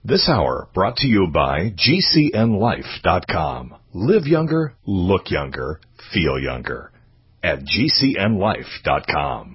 This hour brought to you by GCNLife.com. Live younger, look younger, feel younger at GCNLife.com.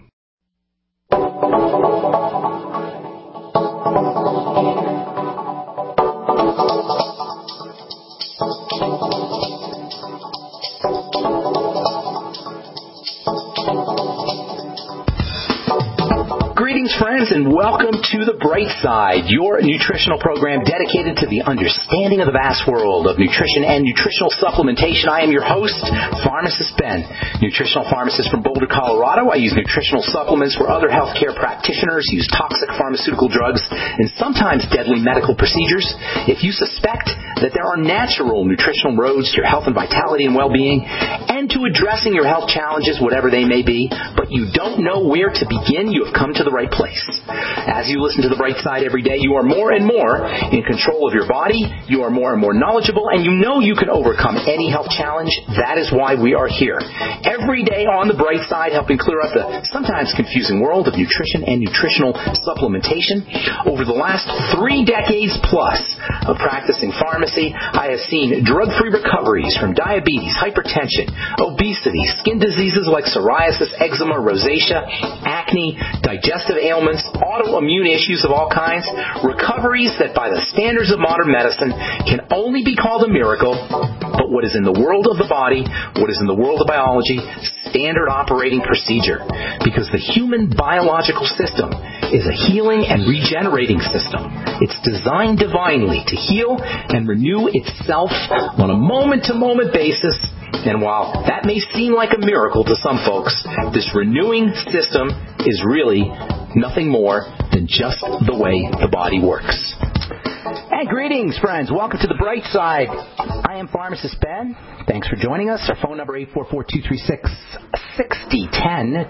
Greetings, friends, and welcome to The Bright Side, your nutritional program dedicated to the understanding of the vast world of nutrition and nutritional supplementation. I am your host, Pharmacist Ben, nutritional pharmacist from Boulder, Colorado. I use nutritional supplements where other healthcare practitioners use toxic pharmaceutical drugs and sometimes deadly medical procedures. If you suspect that there are natural nutritional roads to your health and vitality and well-being and to addressing your health challenges, whatever they may be, but you don't know where to begin, you have come to the right place. As you listen to The Bright Side every day, you are more and more in control of your body, you are more and more knowledgeable, and you know you can overcome any health challenge. That is why we are here. Every day on The Bright Side, helping clear up the sometimes confusing world of nutrition and nutritional supplementation. Over the last 3 decades plus of practicing pharmacy, I have seen drug-free recoveries from diabetes, hypertension, obesity, skin diseases like psoriasis, eczema, rosacea, acne, digestive ailments, autoimmune issues of all kinds, recoveries that by the standards of modern medicine can only be called a miracle, but what is in the world of the body, what is in the world of biology, standard operating procedure. Because the human biological system is a healing and regenerating system. It's designed divinely to heal and renew itself on a moment-to-moment basis. And while that may seem like a miracle to some folks, this renewing system is really nothing more than just the way the body works. And greetings, friends. Welcome to The Bright Side. I am Pharmacist Ben. Thanks for joining us. Our phone number 844-236-6010,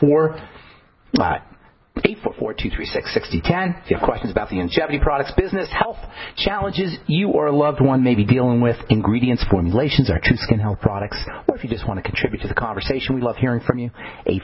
844-236-6010. If you have questions about the longevity products, business, health challenges you or a loved one may be dealing with, ingredients, formulations, our True Skin Health products, or if you just want to contribute to the conversation, we love hearing from you.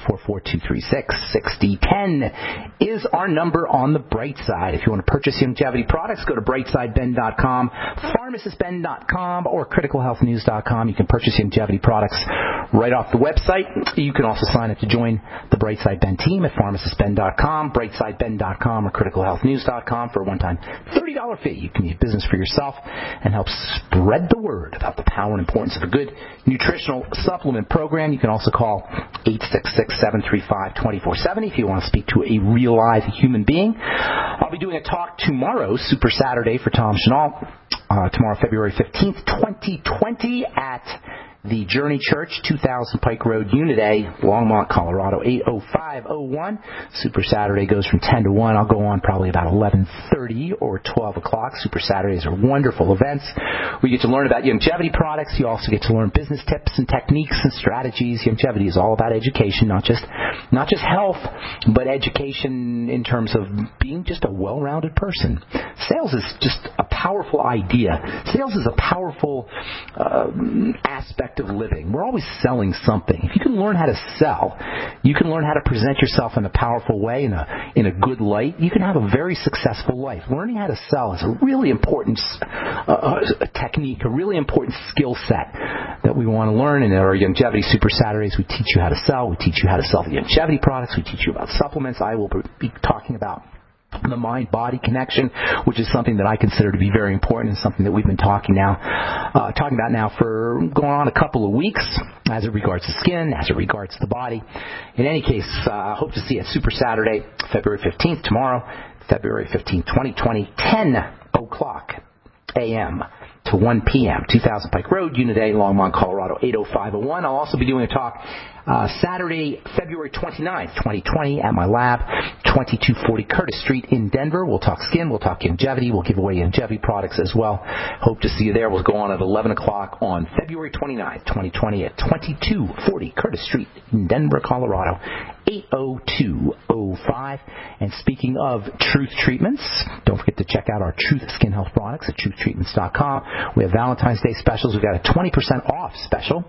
844-236-6010 is our number on The Bright Side. If you want to purchase longevity products, go to brightsideben.com, pharmacistben.com, or criticalhealthnews.com. You can purchase longevity products right off the website. You can also sign up to join the Bright Side Ben team at pharmacistben.com, brightsideben.com, or criticalhealthnews.com for a one-time $30 fee. You can be a business for yourself and help spread the word about the power and importance of a good nutritional supplement program. You can also call 866-735-2470 if you want to speak to a real live human being. I'll be doing a talk tomorrow, Super Saturday for Tom Chenal, tomorrow, February 15th, 2020 at the Journey Church, 2000 Pike Road, Unit A, Longmont, Colorado, 80501. Super Saturday goes from 10 to 1. I'll go on probably about 11:30 or 12 o'clock. Super Saturdays are wonderful events. We get to learn about longevity products. You also get to learn business tips and techniques and strategies. Longevity is all about education, not just health, but education in terms of being just a well-rounded person. Sales is just a powerful idea. Sales is a powerful aspect of living. We're always selling something. If you can learn how to sell, you can learn how to present yourself in a powerful way, in a good light, you can have a very successful life. Learning how to sell is a really important technique, a really important skill set that we want to learn. And at our Longevity Super Saturdays, we teach you how to sell. We teach you how to sell the longevity products. We teach you about supplements. I will be talking about the mind-body connection, which is something that I consider to be very important and something that we've been talking about now for going on a couple of weeks as it regards the skin, as it regards the body. In any case, I hope to see you at Super Saturday, February 15th, tomorrow, February 15th, 2020, 10 o'clock a.m. to 1 p.m., 2000 Pike Road, Unit A, Longmont, Colorado, 80501. I'll also be doing a talk Saturday, February 29th, 2020 at my lab, 2240 Curtis Street in Denver. We'll talk skin, we'll talk longevity, we'll give away longevity products as well. Hope to see you there. We'll go on at 11 o'clock on February 29th, 2020 at 2240 Curtis Street in Denver, Colorado, 80205. And speaking of Truth Treatments, don't forget to check out our Truth Skin Health products at truthtreatments.com. We have Valentine's Day specials. We've got a 20% off off special,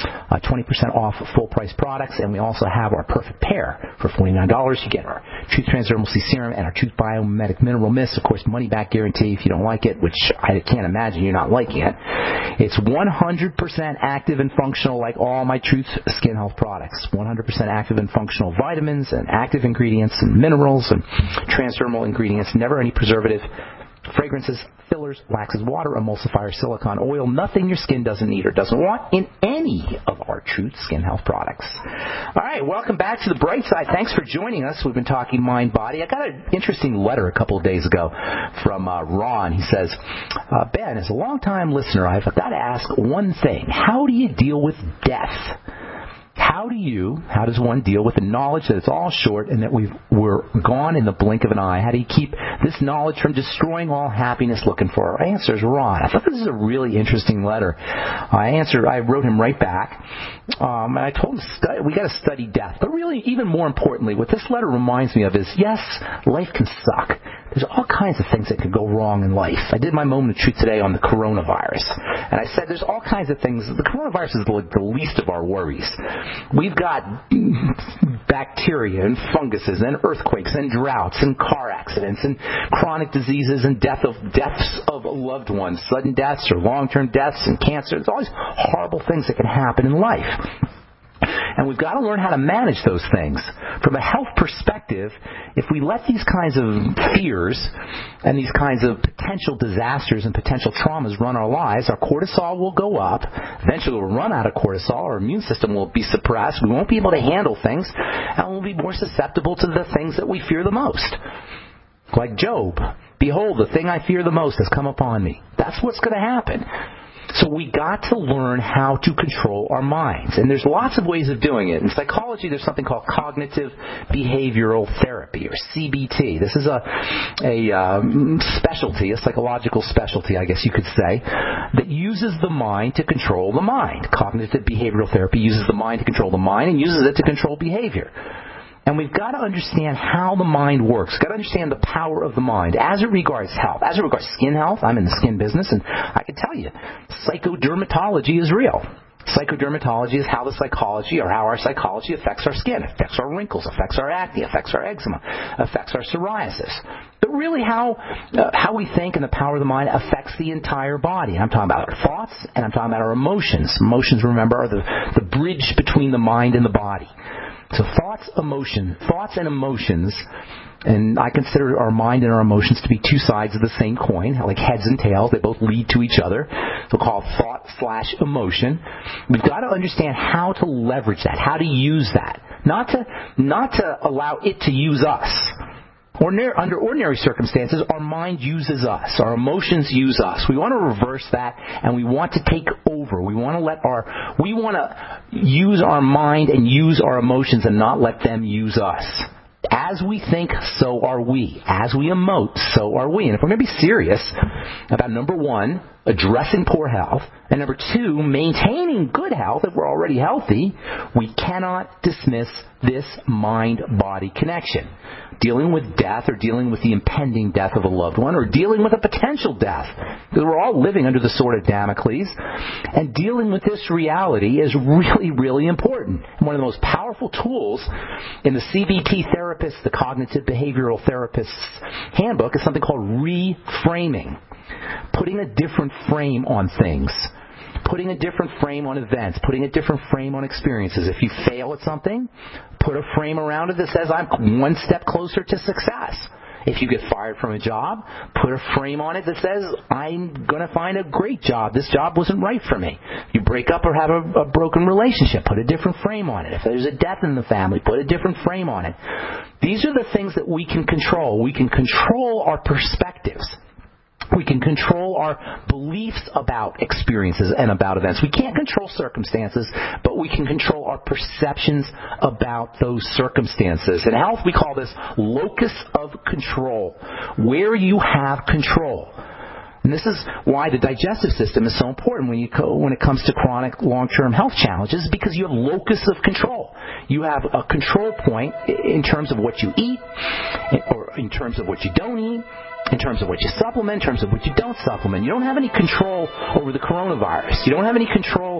20% off full price products, and we also have our perfect pair for $49. You get our Truth Transdermal C Serum and our Truth Biomimetic Mineral Mist. Of course, money back guarantee if you don't like it, which I can't imagine you're not liking it. It's 100% active and functional like all my Truth Skin Health products. 100% active and functional vitamins and active ingredients and minerals and transdermal ingredients. Never any preservative, fragrances, fillers, waxes, water, emulsifier, silicone oil, nothing your skin doesn't need or doesn't want in any of our Truth Skin Health products. All right, welcome back to the bright side. Thanks for joining us. We've been talking mind, body. I got an interesting letter a couple of days ago from Ron. He says, Ben, as a longtime listener, I've got to ask one thing. How do you deal with death? How does one deal with the knowledge that it's all short and that we're gone in the blink of an eye? How do you keep this knowledge from destroying all happiness looking for? Our answer is Ron. I thought this is a really interesting letter. I wrote him right back, and I told him we got to study death. But really, even more importantly, what this letter reminds me of is, yes, life can suck. There's all kinds of things that could go wrong in life. I did my moment of truth today on the coronavirus, and I said there's all kinds of things. The coronavirus is the least of our worries. We've got bacteria and funguses and earthquakes and droughts and car accidents and chronic diseases and deaths of loved ones, sudden deaths or long-term deaths and cancer. There's all these horrible things that can happen in life. And we've got to learn how to manage those things. From a health perspective, if we let these kinds of fears and these kinds of potential disasters and potential traumas run our lives, our cortisol will go up. Eventually we'll run out of cortisol. Our immune system will be suppressed. We won't be able to handle things. And we'll be more susceptible to the things that we fear the most. Like Job. Behold, the thing I fear the most has come upon me. That's what's going to happen. So we got to learn how to control our minds. And there's lots of ways of doing it. In psychology, there's something called cognitive behavioral therapy, or CBT. This is a specialty, a psychological specialty, I guess you could say, that uses the mind to control the mind. Cognitive behavioral therapy uses the mind to control the mind and uses it to control behavior. And we've got to understand how the mind works. We've got to understand the power of the mind as it regards health. As it regards skin health, I'm in the skin business, and I can tell you, psychodermatology is real. Psychodermatology is how the psychology, or how our psychology affects our skin, affects our wrinkles, affects our acne, affects our eczema, affects our psoriasis. But really how we think and the power of the mind affects the entire body. And I'm talking about our thoughts, and I'm talking about our emotions. Emotions, remember, are the bridge between the mind and the body. So thoughts and emotions, and I consider our mind and our emotions to be two sides of the same coin, like heads and tails. They both lead to each other. So called thought/emotion. We've got to understand how to leverage that, how to use that, not to allow it to use us. Under ordinary circumstances, our mind uses us. Our emotions use us. We want to reverse that, and we want to take over. We want to use our mind and use our emotions and not let them use us. As we think, so are we. As we emote, so are we. And if we're going to be serious about, number one, addressing poor health, and number two, maintaining good health if we're already healthy, we cannot dismiss this mind-body connection. Dealing with death, or dealing with the impending death of a loved one, or dealing with a potential death, because we're all living under the sword of Damocles, and dealing with this reality is really, really important. And one of the most powerful tools in the CBT therapist, the cognitive behavioral therapist's handbook, is something called reframing. Putting a different frame on things. Putting a different frame on events. Putting a different frame on experiences. If you fail at something, put a frame around it that says, I'm one step closer to success. If you get fired from a job, put a frame on it that says, I'm going to find a great job. This job wasn't right for me. If you break up or have a broken relationship, put a different frame on it. If there's a death in the family, put a different frame on it. These are the things that we can control. We can control our perspectives. We can control our beliefs about experiences and about events. We can't control circumstances, but we can control our perceptions about those circumstances. In health, we call this locus of control, where you have control. And this is why the digestive system is so important when it comes to chronic long-term health challenges, because you have locus of control. You have a control point in terms of what you eat, or in terms of what you don't eat, in terms of what you supplement, in terms of what you don't supplement. You don't have any control over the coronavirus. You don't have any control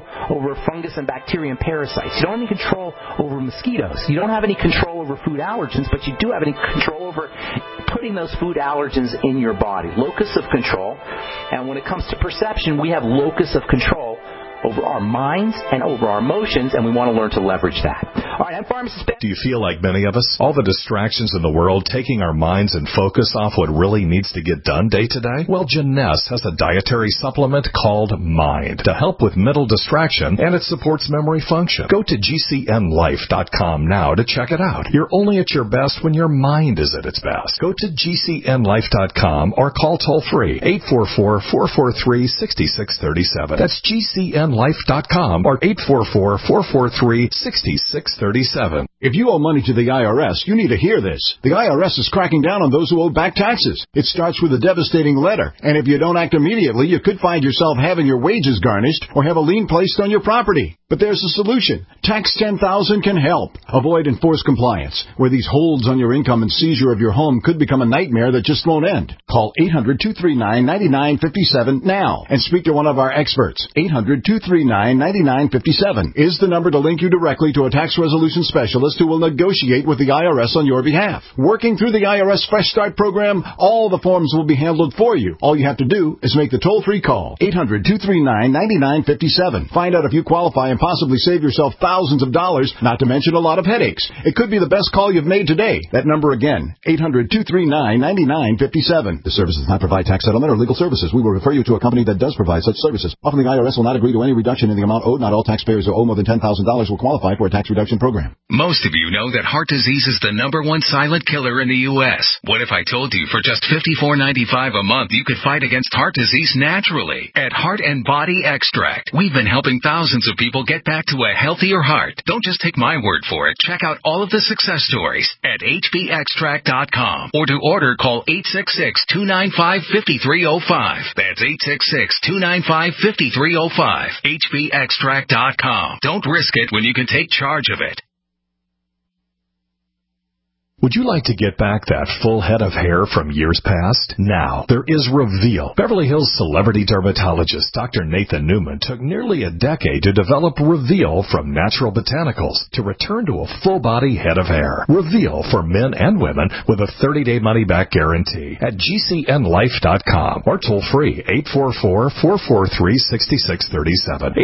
over fungus and bacteria and parasites. You don't have any control over mosquitoes. You don't have any control over food allergens, but you do have any control over putting those food allergens in your body. Locus of control. And when it comes to perception, we have locus of control over our minds and over our emotions, and we want to learn to leverage that. All right, I'm Pharmacist Ben. Do you feel like many of us? All the distractions in the world taking our minds and focus off what really needs to get done day to day? Well, Jeunesse has a dietary supplement called Mind to help with mental distraction, and it supports memory function. Go to GCNLife.com now to check it out. You're only at your best when your mind is at its best. Go to GCNLife.com or call toll-free 844-443-6637. That's GCNLife.com or 844-443-6637. If you owe money to the IRS, you need to hear this. The IRS is cracking down on those who owe back taxes. It starts with a devastating letter, and if you don't act immediately, you could find yourself having your wages garnished or have a lien placed on your property. But there's a solution. Tax 10,000 can help. Avoid enforced compliance, where these holds on your income and seizure of your home could become a nightmare that just won't end. Call 800-239-9957 now and speak to one of our experts. 800-239-9957 is the number to link you directly to a tax resolution specialist who will negotiate with the IRS on your behalf. Working through the IRS Fresh Start program, all the forms will be handled for you. All you have to do is make the toll-free call. 800-239-9957. Find out if you qualify and possibly save yourself thousands of dollars, not to mention a lot of headaches. It could be the best call you've made today. That number again, 800-239-9957. The service does not provide tax settlement or legal services. We will refer you to a company that does provide such services. Often the IRS will not agree to any reduction in the amount owed. Not all taxpayers who owe more than $10,000 will qualify for a tax reduction program. Most of you know that heart disease is the #1 silent killer in the U.S. What if I told you for just $54.95 a month you could fight against heart disease naturally? At Heart and Body Extract, we've been helping thousands of people get back to a healthier heart. Don't just take my word for it. Check out all of the success stories at hbextract.com. Or to order, call 866-295-5305. That's 866-295-5305. hbextract.com. Don't risk it when you can take charge of it. Would you like to get back that full head of hair from years past? Now, there is Reveal. Beverly Hills celebrity dermatologist Dr. Nathan Newman took nearly a decade to develop Reveal from natural botanicals to return to a full-body head of hair. Reveal for men and women with a 30-day money-back guarantee at GCNLife.com or toll-free 844-443-6637.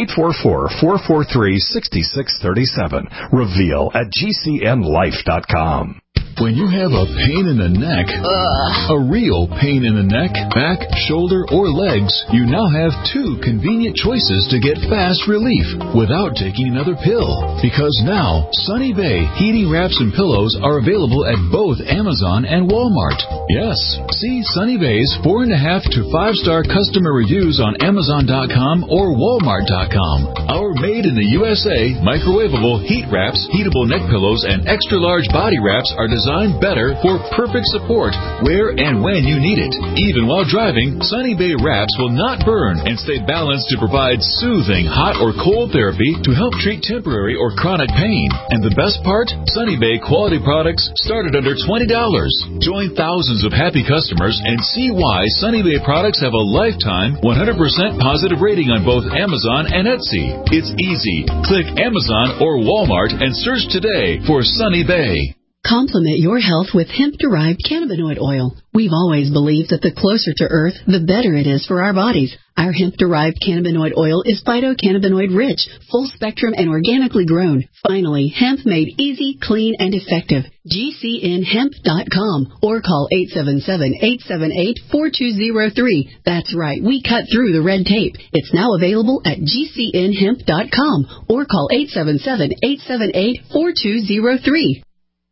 844-443-6637. Reveal at GCNLife.com. When you have a pain in the neck, a real pain in the neck, back, shoulder, or legs, you now have two convenient choices to get fast relief without taking another pill. Because now, Sunny Bay heating wraps and pillows are available at both Amazon and Walmart. Yes, see Sunny Bay's 4.5 to 5-star customer reviews on Amazon.com or Walmart.com. Our made in the USA microwavable heat wraps, heatable neck pillows, and extra large body wraps are designed better for perfect support where and when you need it. Even while driving, Sunny Bay wraps will not burn and stay balanced to provide soothing hot or cold therapy to help treat temporary or chronic pain. And the best part? Sunny Bay quality products start at under $20. Join thousands of happy customers and see why Sunny Bay products have a lifetime 100% positive rating on both Amazon and Etsy. It's easy. Click Amazon or Walmart and search today for Sunny Bay. Complement your health with hemp-derived cannabinoid oil. We've always believed that the closer to Earth, the better it is for our bodies. Our hemp-derived cannabinoid oil is phytocannabinoid-rich, full-spectrum, and organically grown. Finally, hemp made easy, clean, and effective. GCNHemp.com or call 877-878-4203. That's right, we cut through the red tape. It's now available at GCNHemp.com or call 877-878-4203.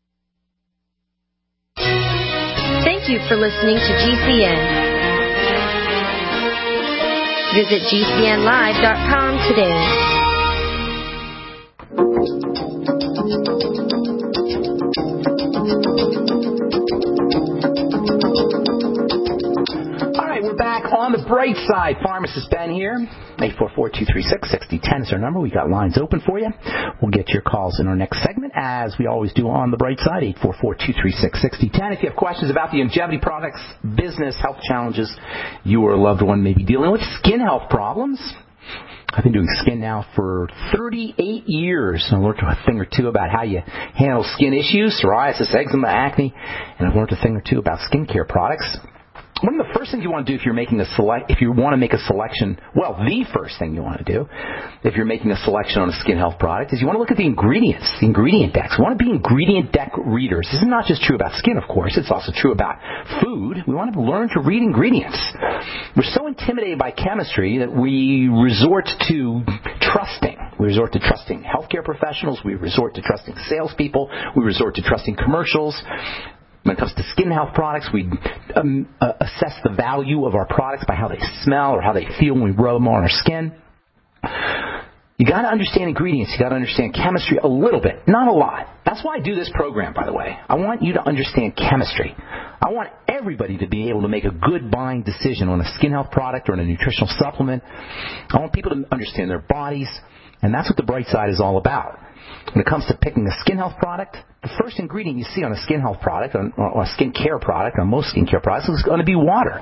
Thank you for listening to GCN. Visit GCNlive.com today. All right, we're back on the bright side. Pharmacist Ben here. 844-236-6010 is our number. We got lines open for you. We'll get your calls in our next segment, as we always do on the bright side, 844-236-6010. If you have questions about the longevity products, business, health challenges, you or a loved one may be dealing with, skin health problems, I've been doing skin now for 38 years. I learned a thing or two about how you handle skin issues, psoriasis, eczema, acne, and I've learned a thing or two about skincare products. One of the first things you want to do if you want to make a selection, well, the first thing you want to do if you're making a selection on a skin health product is you want to look at the ingredients, the ingredient decks. We want to be ingredient deck readers. This is not just true about skin, of course. It's also true about food. We want to learn to read ingredients. We're so intimidated by chemistry that we resort to trusting. We resort to trusting healthcare professionals. We resort to trusting salespeople. We resort to trusting commercials. When it comes to skin health products, we assess the value of our products by how they smell or how they feel when we rub them on our skin. You got to understand ingredients. You got to understand chemistry a little bit, not a lot. That's why I do this program, by the way. I want you to understand chemistry. I want everybody to be able to make a good buying decision on a skin health product or on a nutritional supplement. I want people to understand their bodies, and that's what the Bright Side is all about. When it comes to picking a skin health product, the first ingredient you see on a skin health product or a skin care product, on most skincare products, is going to be water.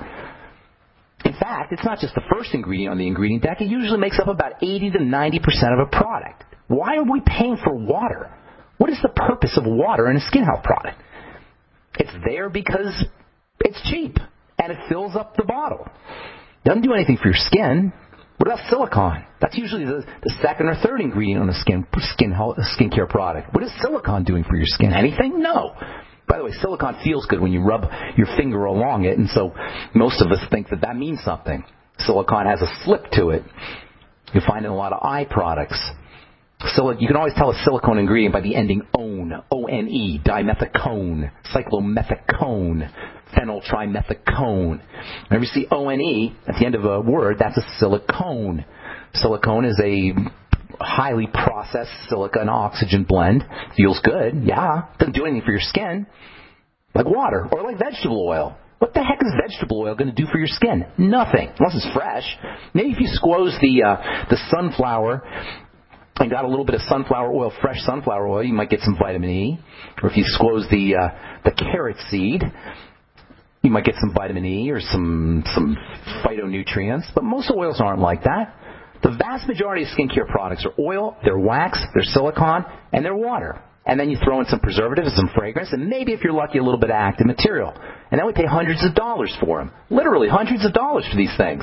In fact, it's not just the first ingredient on the ingredient deck. It usually makes up about 80 to 90% of a product. Why are we paying for water? What is the purpose of water in a skin health product? It's there because it's cheap and it fills up the bottle. It doesn't do anything for your skin. What about silicone? That's usually the second or third ingredient on a skincare product. What is silicone doing for your skin? Anything? No. By the way, silicone feels good when you rub your finger along it, and so most of us think that means something. Silicone has a slip to it. You find it in a lot of eye products. You can always tell a silicone ingredient by the ending "one", O-N-E, dimethicone, cyclomethicone, phenyltrimethicone. Whenever you see O-N-E at the end of a word, that's a silicone. Silicone is a highly processed silica and oxygen blend. Feels good, yeah. Doesn't do anything for your skin. Like water or like vegetable oil. What the heck is vegetable oil going to do for your skin? Nothing, unless it's fresh. Maybe if you squoze the sunflower and got a little bit of sunflower oil, fresh sunflower oil, you might get some vitamin E. Or if you squoze the carrot seed, you might get some vitamin E or some phytonutrients. But most oils aren't like that. The vast majority of skincare products are oil, they're wax, they're silicone, and they're water. And then you throw in some preservatives, some fragrance, and maybe if you're lucky, a little bit of active material. And then we pay hundreds of dollars for them. Literally hundreds of dollars for these things.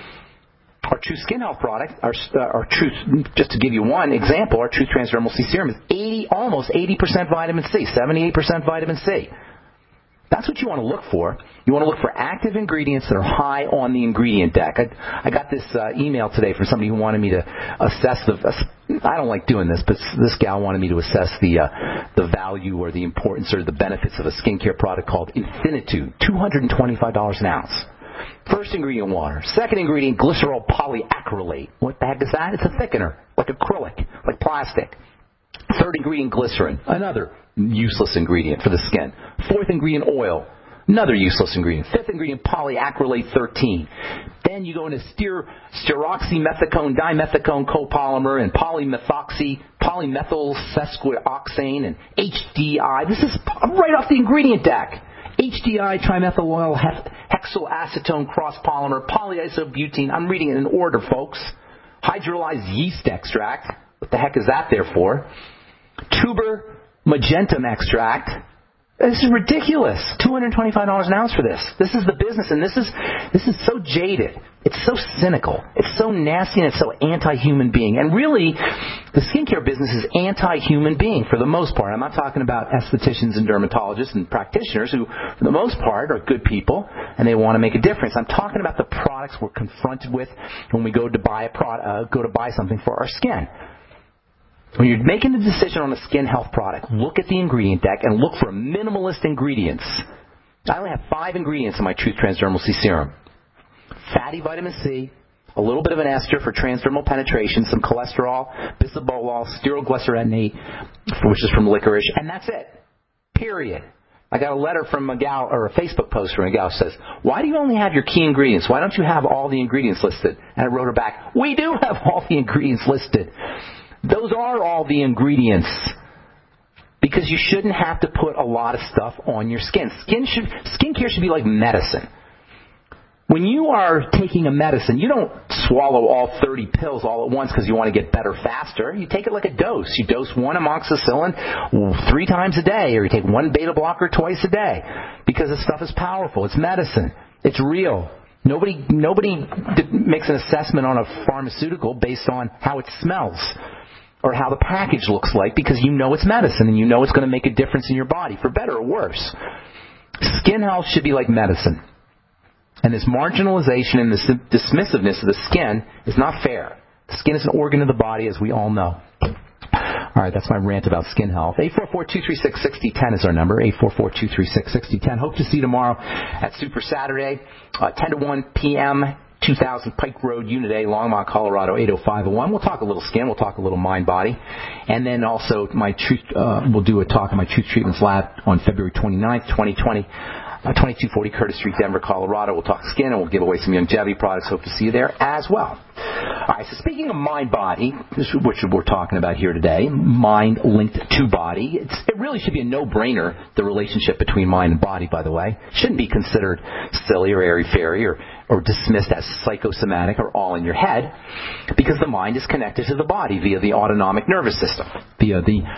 Our Truth Skin Health product, our Truth, just to give you one example, our Truth Transdermal C Serum is almost 80% vitamin C, 78% vitamin C. That's what you want to look for. You want to look for active ingredients that are high on the ingredient deck. I got this email today from somebody who wanted me to assess I don't like doing this, but this gal wanted me to assess the value or the importance or the benefits of a skincare product called Infinitude, $225 an ounce. First ingredient, water. Second ingredient, glycerol polyacrylate. What the heck is that? It's a thickener, like acrylic, like plastic. Third ingredient, glycerin, another useless ingredient for the skin. Fourth ingredient, oil, another useless ingredient. Fifth ingredient, polyacrylate 13. Then you go into stearoxymethicone, dimethicone copolymer, and polymethyl sesquioxane, and HDI. This is right off the ingredient deck. HDI, trimethyl oil, hexylacetone cross polymer, polyisobutene. I'm reading it in order, folks. Hydrolyzed yeast extract. What the heck is that there for? Tuber magentum extract. This is ridiculous. $225 an ounce for this. This is the business, and this is so jaded. It's so cynical. It's so nasty, and it's so anti-human being. And really, the skincare business is anti-human being for the most part. I'm not talking about estheticians and dermatologists and practitioners who, for the most part, are good people, and they want to make a difference. I'm talking about the products we're confronted with when we go to buy something for our skin. When you're making a decision on a skin health product, look at the ingredient deck and look for minimalist ingredients. I only have 5 ingredients in my Truth Transdermal C Serum. Fatty vitamin C, a little bit of an ester for transdermal penetration, some cholesterol, bisabolol, styroglycerenate, which is from licorice, and that's it. Period. I got a letter from a gal, or a Facebook post from a gal who says, why do you only have your key ingredients? Why don't you have all the ingredients listed? And I wrote her back, we do have all the ingredients listed. Those are all the ingredients. Because you shouldn't have to put a lot of stuff on your skin. Skincare should be like medicine. When you are taking a medicine, you don't swallow all 30 pills all at once because you want to get better faster. You take it like a dose. You dose one amoxicillin 3 times a day, or you take one beta blocker twice a day, because this stuff is powerful. It's medicine. It's real. Nobody makes an assessment on a pharmaceutical based on how it smells or how the package looks like, because you know it's medicine and you know it's going to make a difference in your body, for better or worse. Skin health should be like medicine. And this marginalization and this dismissiveness of the skin is not fair. The skin is an organ of the body, as we all know. All right, that's my rant about skin health. 844-236-6010 is our number, 844-236-6010. Hope to see you tomorrow at Super Saturday, 10 to 1 p.m., 2000 Pike Road, Unit A, Longmont, Colorado, 80501. We'll talk a little skin. We'll talk a little mind-body. And then also we'll do a talk in my Truth Treatments Lab on February 29th, 2020. 2240 Curtis Street, Denver, Colorado. We'll talk skin, and we'll give away some longevity products. Hope to see you there as well. All right, so speaking of mind-body, which we're talking about here today, mind linked to body, it really should be a no-brainer, the relationship between mind and body, by the way. It shouldn't be considered silly or airy-fairy or dismissed as psychosomatic or all in your head, because the mind is connected to the body via the autonomic nervous system, via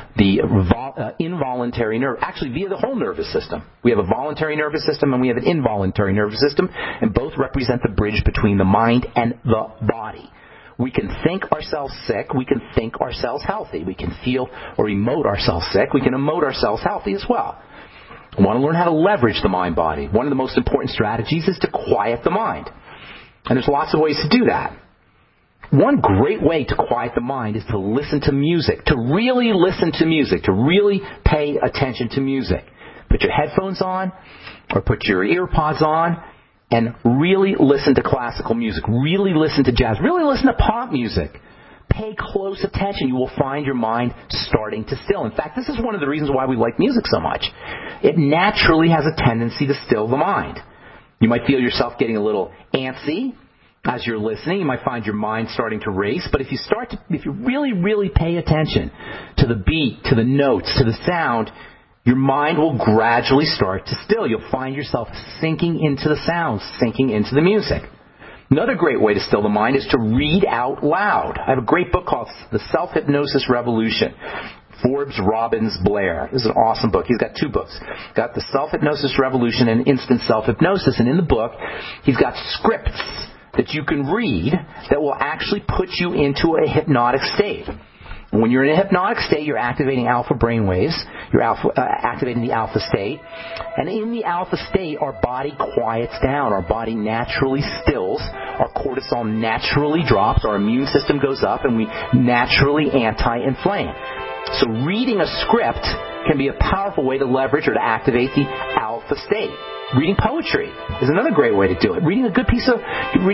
the involuntary nerve, actually via the whole nervous system. We have a voluntary nervous system and we have an involuntary nervous system, and both represent the bridge between the mind and the body. We can think ourselves sick. We can think ourselves healthy. We can feel or emote ourselves sick. We can emote ourselves healthy as well. We want to learn how to leverage the mind-body. One of the most important strategies is to quiet the mind. And there's lots of ways to do that. One great way to quiet the mind is to listen to music, to really listen to music, to really pay attention to music. Put your headphones on or put your ear pods on and really listen to classical music. Really listen to jazz. Really listen to pop music. Pay close attention. You will find your mind starting to still. In fact, this is one of the reasons why we like music so much. It naturally has a tendency to still the mind. You might feel yourself getting a little antsy as you're listening. You might find your mind starting to race. But if you really, really pay attention to the beat, to the notes, to the sound, your mind will gradually start to still. You'll find yourself sinking into the sounds, sinking into the music. Another great way to still the mind is to read out loud. I have a great book called The Self-Hypnosis Revolution. Forbes Robbins Blair. This is an awesome book. He's got 2 books. Got The Self-Hypnosis Revolution and Instant Self-Hypnosis. And in the book, he's got scripts that you can read that will actually put you into a hypnotic state. When you're in a hypnotic state, you're activating alpha brainwaves. You're activating the alpha state. And in the alpha state, our body quiets down. Our body naturally stills. Our cortisol naturally drops. Our immune system goes up, and we naturally anti-inflame. So reading a script can be a powerful way to leverage or to activate the alpha state. Reading poetry is another great way to do it. Reading a good piece of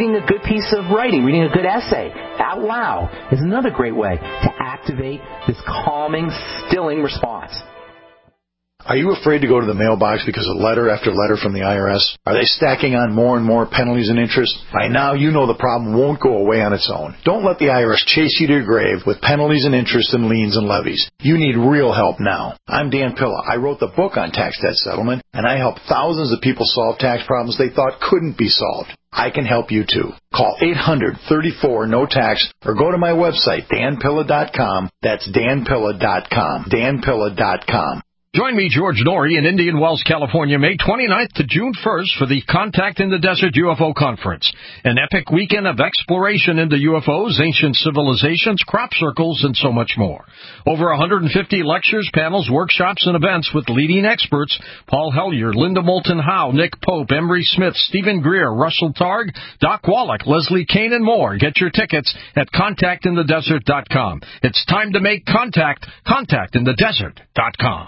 writing, reading a good essay out loud is another great way to activate this calming, stilling response. Are you afraid to go to the mailbox because of letter after letter from the IRS? Are they stacking on more and more penalties and interest? By now, you know the problem won't go away on its own. Don't let the IRS chase you to your grave with penalties and interest and liens and levies. You need real help now. I'm Dan Pilla. I wrote the book on tax debt settlement, and I help thousands of people solve tax problems they thought couldn't be solved. I can help you too. Call 800-34-NO-TAX or go to my website, danpilla.com. That's danpilla.com. danpilla.com. Join me, George Norrie, in Indian Wells, California, May 29th to June 1st for the Contact in the Desert UFO Conference, an epic weekend of exploration into UFOs, ancient civilizations, crop circles, and so much more. Over 150 lectures, panels, workshops, and events with leading experts: Paul Hellyer, Linda Moulton Howe, Nick Pope, Emery Smith, Stephen Greer, Russell Targ, Doc Wallach, Leslie Kane, and more. Get your tickets at contactinthedesert.com. It's time to make contact. contactinthedesert.com.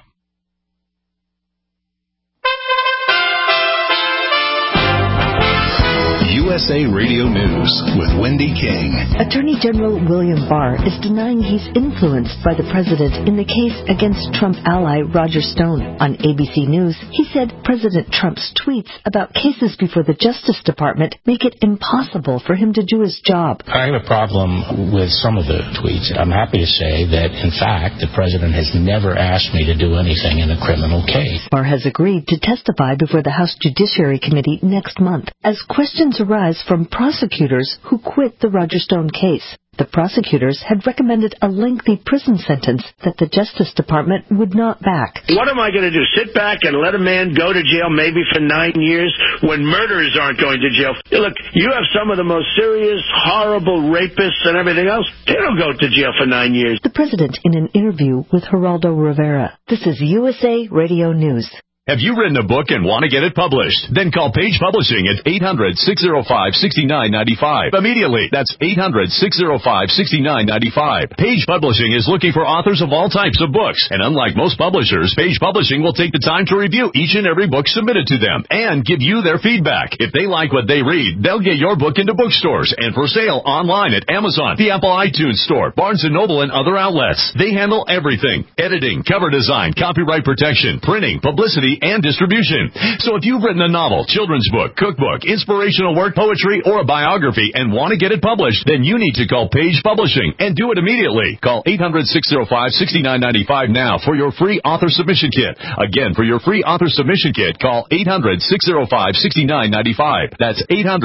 USA Radio News with Wendy King. Attorney General William Barr is denying he's influenced by the president in the case against Trump ally Roger Stone. On ABC News, he said President Trump's tweets about cases before the Justice Department make it impossible for him to do his job. I have a problem with some of the tweets. I'm happy to say that, in fact, the president has never asked me to do anything in a criminal case. Barr has agreed to testify before the House Judiciary Committee next month as questions arise from prosecutors who quit the Roger Stone case. The prosecutors had recommended a lengthy prison sentence that the Justice Department would not back. What am I going to do? Sit back and let a man go to jail maybe for 9 years when murderers aren't going to jail? Look, you have some of the most serious, horrible rapists and everything else. They don't go to jail for 9 years. The president in an interview with Geraldo Rivera. This is USA Radio News. Have you written a book and want to get it published? Then call Page Publishing at 800-605-6995. Immediately. That's 800-605-6995. Page Publishing is looking for authors of all types of books. And unlike most publishers, Page Publishing will take the time to review each and every book submitted to them and give you their feedback. If they like what they read, they'll get your book into bookstores and for sale online at Amazon, the Apple iTunes Store, Barnes & Noble, and other outlets. They handle everything: editing, cover design, copyright protection, printing, publicity, and distribution. So if you've written a novel, children's book, cookbook, inspirational work, poetry, or a biography and want to get it published, then you need to call Page Publishing and do it immediately. Call 800-605-6995 now for your free author submission kit. Again, for your free author submission kit, call 800-605-6995. That's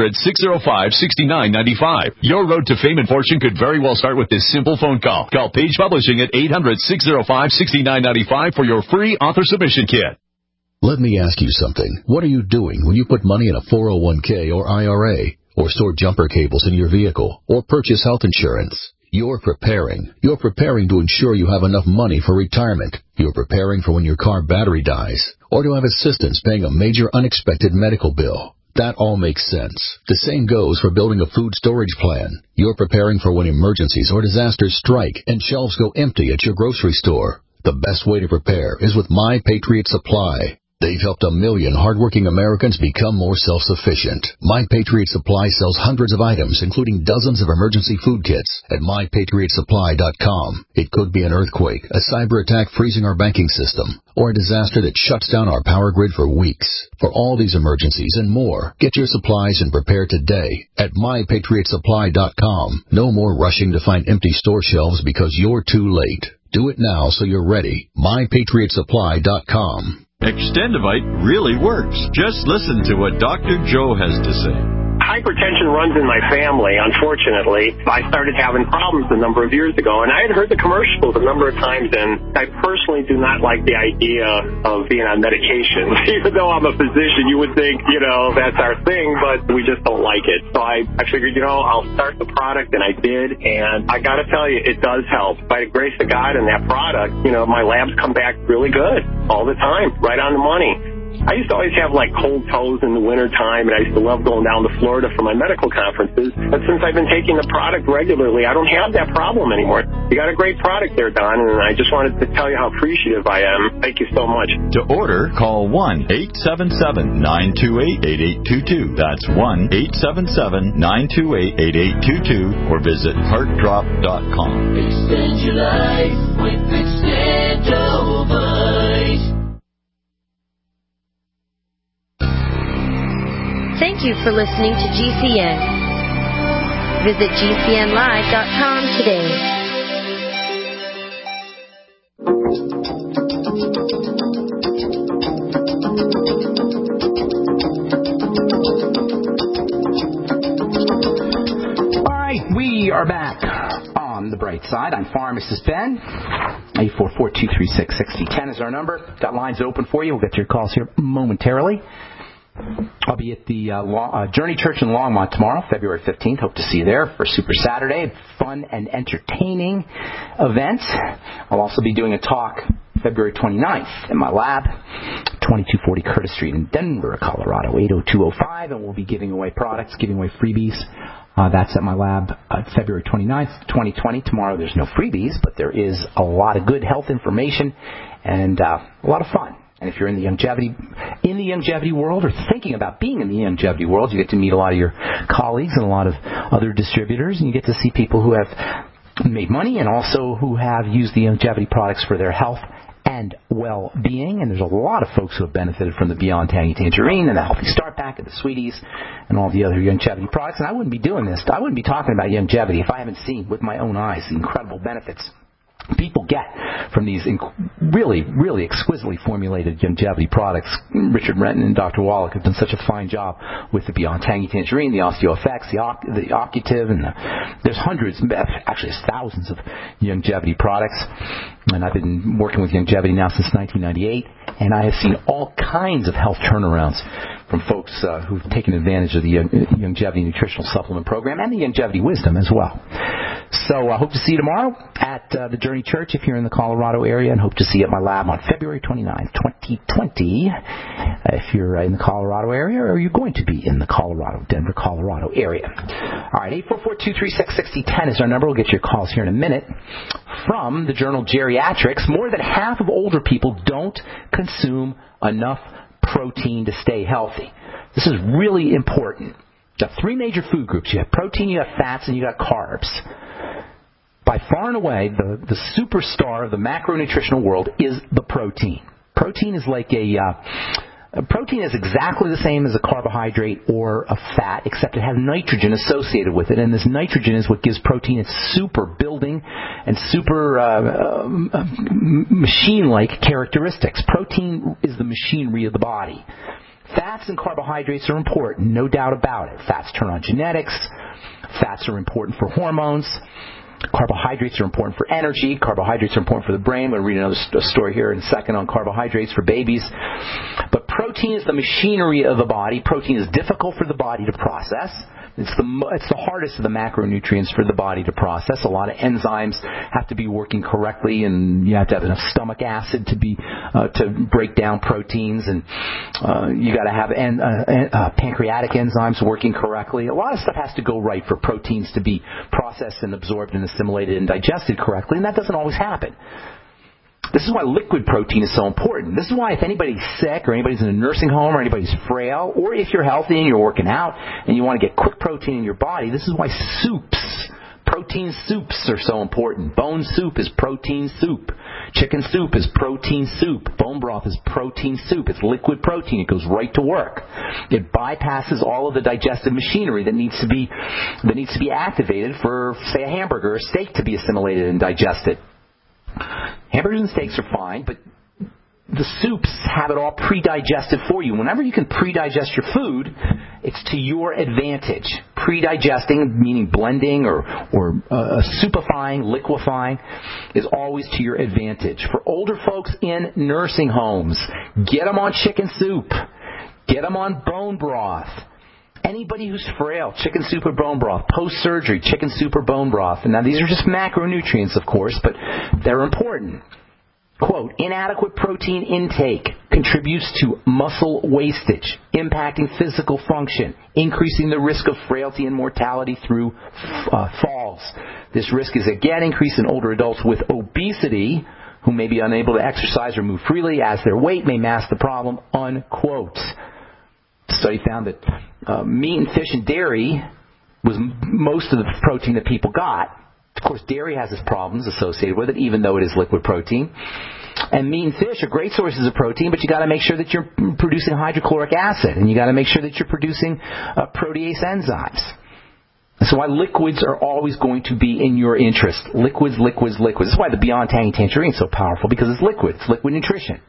800-605-6995. Your road to fame and fortune could very well start with this simple phone call. Call Page Publishing at 800-605-6995 for your free author submission kit. Let me ask you something. What are you doing when you put money in a 401k or IRA, or store jumper cables in your vehicle, or purchase health insurance? You're preparing. You're preparing to ensure you have enough money for retirement. You're preparing for when your car battery dies, or to have assistance paying a major unexpected medical bill. That all makes sense. The same goes for building a food storage plan. You're preparing for when emergencies or disasters strike and shelves go empty at your grocery store. The best way to prepare is with My Patriot Supply. They've helped 1 million hardworking Americans become more self-sufficient. My Patriot Supply sells hundreds of items, including dozens of emergency food kits at MyPatriotSupply.com. It could be an earthquake, a cyber attack freezing our banking system, or a disaster that shuts down our power grid for weeks. For all these emergencies and more, get your supplies and prepare today at MyPatriotSupply.com. No more rushing to find empty store shelves because you're too late. Do it now so you're ready. MyPatriotSupply.com. Extendivite really works. Just listen to what Dr. Joe has to say. Hypertension runs in my family, unfortunately. I started having problems a number of years ago, and I had heard the commercials a number of times, and I personally do not like the idea of being on medication. Even though I'm a physician, you would think, that's our thing, but we just don't like it. So I figured, I'll start the product, and I did, and I got to tell you, it does help. By the grace of God and that product, my labs come back really good all the time, right on the money. I used to always have cold toes in the wintertime, and I used to love going down to Florida for my medical conferences. But since I've been taking the product regularly, I don't have that problem anymore. You got a great product there, Don, and I just wanted to tell you how appreciative I am. Thank you so much. To order, call 1-877-928-8822. That's 1-877-928-8822, or visit heartdrop.com. Extend your life with Extendovite. Thank you for listening to GCN. Visit GCNlive.com today. All right, we are back on the bright side. I'm Pharmacist Ben. 844-236-6010 is our number. Got lines open for you. We'll get to your calls here momentarily. I'll be at the Journey Church in Longmont tomorrow, February 15th. Hope to see you there for Super Saturday. Fun and entertaining event. I'll also be doing a talk February 29th in my lab, 2240 Curtis Street in Denver, Colorado, 80205. And we'll be giving away products, giving away freebies. That's at my lab February 29th, 2020. Tomorrow there's no freebies, but there is a lot of good health information and a lot of fun. And if you're in the longevity world or thinking about being in the longevity world, you get to meet a lot of your colleagues and a lot of other distributors, and you get to see people who have made money and also who have used the longevity products for their health and well-being. And there's a lot of folks who have benefited from the Beyond Tangy Tangerine and the Healthy Start Pack and the Sweeties and all the other longevity products. And I wouldn't be doing this. I wouldn't be talking about longevity if I haven't seen with my own eyes the incredible benefits people get from these really, really exquisitely formulated longevity products. Richard Renton and Dr. Wallach have done such a fine job with the Beyond Tangy Tangerine, the OsteoFX, the Occutive, and there's hundreds, actually there's thousands of longevity products. And I've been working with longevity now since 1998, and I have seen all kinds of health turnarounds from folks who've taken advantage of the longevity nutritional supplement program and the longevity wisdom as well. So I hope to see you tomorrow at the Journey Church if you're in the Colorado area, and hope to see you at my lab on February 29th, 2020 if you're in the Colorado area, or you're going to be in the Denver, Colorado area. All right, 844-236-6010 is our number. We'll get your calls here in a minute. From the journal Geriatrics, more than half of older people don't consume enough protein to stay healthy. This is really important. You have three major food groups. You have protein, you have fats, and you got carbs. By far and away, the superstar of the macronutritional world is the protein. Protein is like protein is exactly the same as a carbohydrate or a fat, except it has nitrogen associated with it, and this nitrogen is what gives protein its super building and super machine-like characteristics. Protein is the machinery of the body. Fats and carbohydrates are important, no doubt about it. Fats turn on genetics. Fats are important for hormones. Carbohydrates are important for energy. Carbohydrates are important for the brain. I'm going to read another story here in a second on carbohydrates for babies. But protein is the machinery of the body. Protein is difficult for the body to process. It's the hardest of the macronutrients for the body to process. A lot of enzymes have to be working correctly, and you have to have enough stomach acid to break down proteins, and you got to have pancreatic enzymes working correctly. A lot of stuff has to go right for proteins to be processed and absorbed and assimilated and digested correctly, and that doesn't always happen. This is why liquid protein is so important. This is why if anybody's sick or anybody's in a nursing home or anybody's frail, or if you're healthy and you're working out and you want to get quick protein in your body, this is why protein soups are so important. Bone soup is protein soup. Chicken soup is protein soup. Bone broth is protein soup. It's liquid protein. It goes right to work. It bypasses all of the digestive machinery that needs to be activated for, say, a hamburger or steak to be assimilated and digested. Hamburgers and steaks are fine, but the soups have it all pre-digested for you. Whenever you can pre-digest your food, it's to your advantage. Pre-digesting, meaning blending or soupifying, liquefying, is always to your advantage. For older folks in nursing homes, get them on chicken soup. Get them on bone broth. Anybody who's frail, chicken soup or bone broth. Post-surgery, chicken soup or bone broth. And now these are just macronutrients, of course, but they're important. Quote, inadequate protein intake contributes to muscle wastage, impacting physical function, increasing the risk of frailty and mortality through falls. This risk is again increased in older adults with obesity who may be unable to exercise or move freely as their weight may mask the problem, unquote. The study found that meat and fish and dairy was most of the protein that people got. Of course, dairy has its problems associated with it, even though it is liquid protein. And meat and fish are great sources of protein, but you got to make sure that you're producing hydrochloric acid, and you got to make sure that you're producing protease enzymes. That's why liquids are always going to be in your interest. Liquids, liquids, liquids. This is why the Beyond Tangy Tangerine is so powerful, because it's liquid. It's liquid nutrition.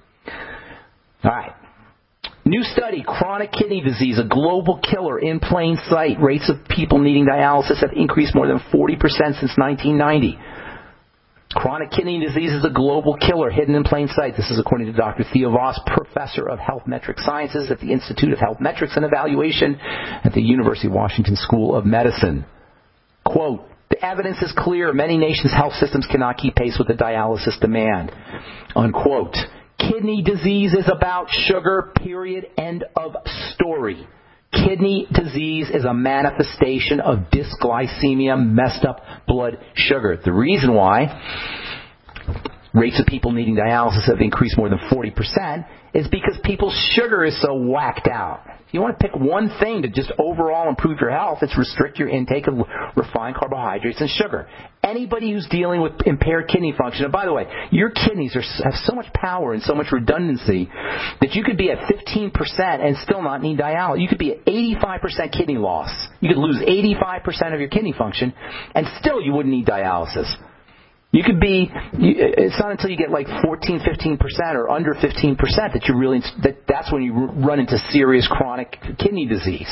All right. New study, chronic kidney disease, a global killer in plain sight. Rates of people needing dialysis have increased more than 40% since 1990. Chronic kidney disease is a global killer hidden in plain sight. This is according to Dr. Theo Voss, professor of health metric sciences at the Institute of Health Metrics and Evaluation at the University of Washington School of Medicine. Quote, the evidence is clear. Many nations' health systems cannot keep pace with the dialysis demand. Unquote. Kidney disease is about sugar, period, end of story. Kidney disease is a manifestation of dysglycemia, messed up blood sugar. The reason why rates of people needing dialysis have increased more than 40%, is because people's sugar is so whacked out. If you want to pick one thing to just overall improve your health, it's restrict your intake of refined carbohydrates and sugar. Anybody who's dealing with impaired kidney function, and by the way, your kidneys have so much power and so much redundancy that you could be at 15% and still not need dialysis. You could be at 85% kidney loss. You could lose 85% of your kidney function, and still you wouldn't need dialysis. You could be, it's not until you get like 14, 15% or under 15% that's when you run into serious chronic kidney disease.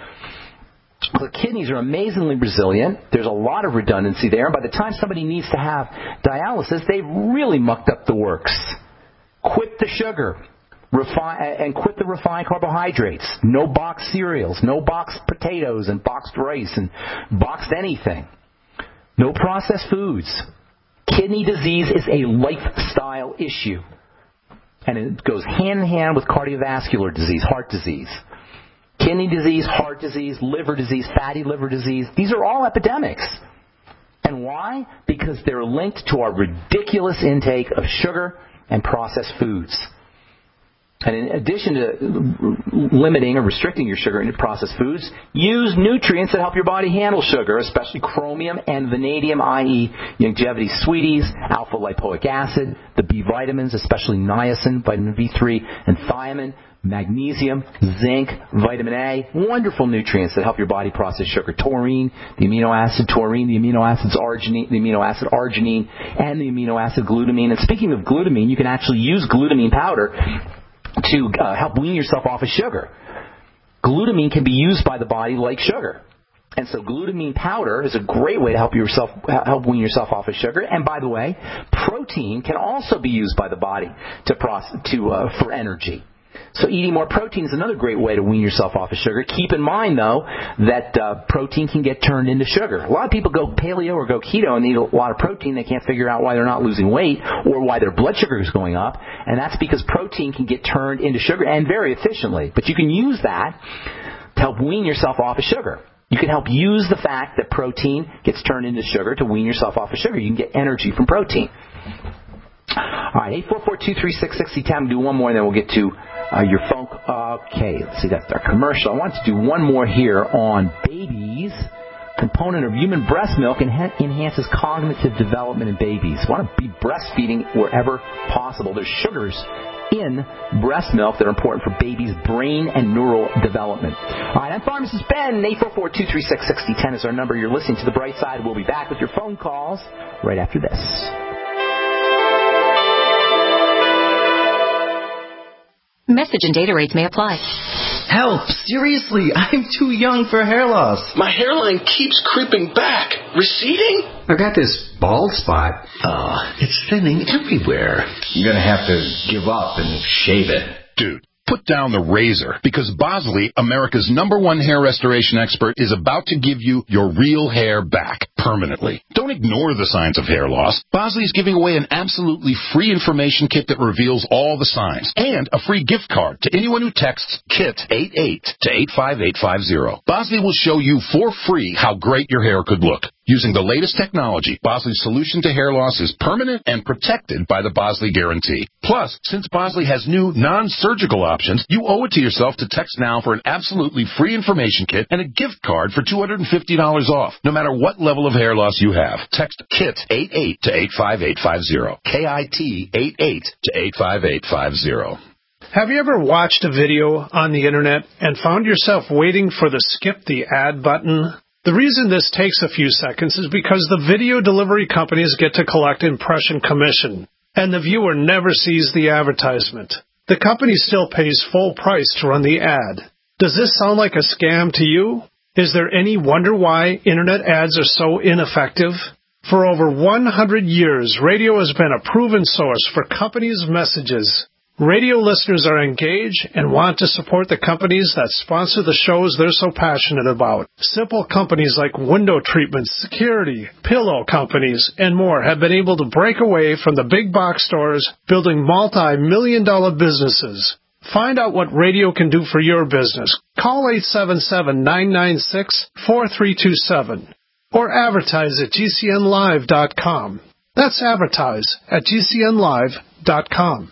The kidneys are amazingly resilient. There's a lot of redundancy there. And by the time somebody needs to have dialysis, they've really mucked up the works. Quit the sugar. And quit the refined carbohydrates. No boxed cereals, no boxed potatoes and boxed rice and boxed anything. No processed foods. Kidney disease is a lifestyle issue. And it goes hand in hand with cardiovascular disease, heart disease. Kidney disease, heart disease, liver disease, fatty liver disease. These are all epidemics. And why? Because they're linked to our ridiculous intake of sugar and processed foods. And in addition to limiting or restricting your sugar and processed foods, use nutrients that help your body handle sugar, especially chromium and vanadium, i.e. Youngevity Sweeties, alpha-lipoic acid, the B vitamins, especially niacin, vitamin B3, and thiamine, magnesium, zinc, vitamin A, wonderful nutrients that help your body process sugar. Taurine, the amino acid taurine, the amino acid arginine, and the amino acid glutamine. And speaking of glutamine, you can actually use glutamine powder to help wean yourself off of sugar. Glutamine can be used by the body like sugar. And so glutamine powder is a great way to help wean yourself off of sugar. And by the way, protein can also be used by the body for energy. So eating more protein is another great way to wean yourself off of sugar. Keep in mind, though, that protein can get turned into sugar. A lot of people go paleo or go keto and eat a lot of protein. They can't figure out why they're not losing weight or why their blood sugar is going up. And that's because protein can get turned into sugar, and very efficiently. But you can use that to help wean yourself off of sugar. You can help use the fact that protein gets turned into sugar to wean yourself off of sugar. You can get energy from protein. All right, 844-236-6010. Do one more, and then we'll get to your phone. Okay, let's see, that's our commercial. I want to do one more here on babies. Component of human breast milk enhances cognitive development in babies. Want to be breastfeeding wherever possible. There's sugars in breast milk that are important for babies' brain and neural development. All right, I'm Pharmacist Ben. 844-236-6010 is our number. You're listening to The Bright Side. We'll be back with your phone calls right after this. Message and data rates may apply. Help! Seriously, I'm too young for hair loss. My hairline keeps creeping back. Receding? I got this bald spot. It's thinning everywhere. I'm gonna have to give up and shave it. Dude, put down the razor, because Bosley, America's #1 hair restoration expert, is about to give you your real hair back permanently. Don't ignore the signs of hair loss. Bosley is giving away an absolutely free information kit that reveals all the signs, and a free gift card to anyone who texts KIT88 to 85850. Bosley will show you for free how great your hair could look. Using the latest technology, Bosley's solution to hair loss is permanent and protected by the Bosley Guarantee. Plus, since Bosley has new non-surgical options, you owe it to yourself to text now for an absolutely free information kit and a gift card for $250 off, no matter what level of hair loss you have. Text KIT88 to 85850. KIT88 to 85850. Have you ever watched a video on the internet and found yourself waiting for the skip the ad button? The reason this takes a few seconds is because the video delivery companies get to collect impression commission, and the viewer never sees the advertisement. The company still pays full price to run the ad. Does this sound like a scam to you? Is there any wonder why internet ads are so ineffective? For over 100 years, radio has been a proven source for companies' messages. Radio listeners are engaged and want to support the companies that sponsor the shows they're so passionate about. Simple companies like window treatments, security, pillow companies, and more have been able to break away from the big box stores, building multi-million-dollar businesses. Find out what radio can do for your business. Call 877-996-4327 or advertise at GCNlive.com. That's advertise at GCNlive.com.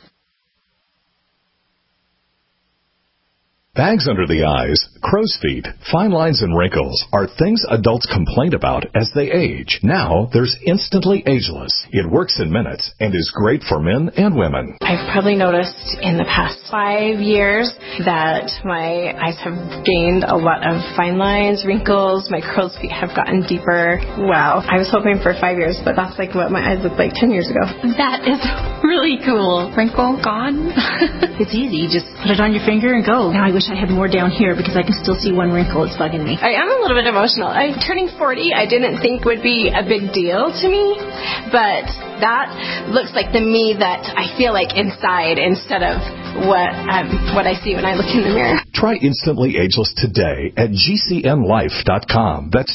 Bags under the eyes, crow's feet, fine lines, and wrinkles are things adults complain about as they age. Now, there's Instantly Ageless. It works in minutes and is great for men and women. I've probably noticed in the past 5 years that my eyes have gained a lot of fine lines, wrinkles, my crow's feet have gotten deeper. Wow. I was hoping for 5 years, but that's like what my eyes looked like 10 years ago. That is really cool. Wrinkle gone. It's easy. You just put it on your finger and go. Now I wish I had more down here because I can still see one wrinkle. It's bugging me. I am a little bit emotional. Turning 40, I didn't think would be a big deal to me, but that looks like the me that I feel like inside instead of what I see when I look in the mirror. Try Instantly Ageless today at GCNlife.com. That's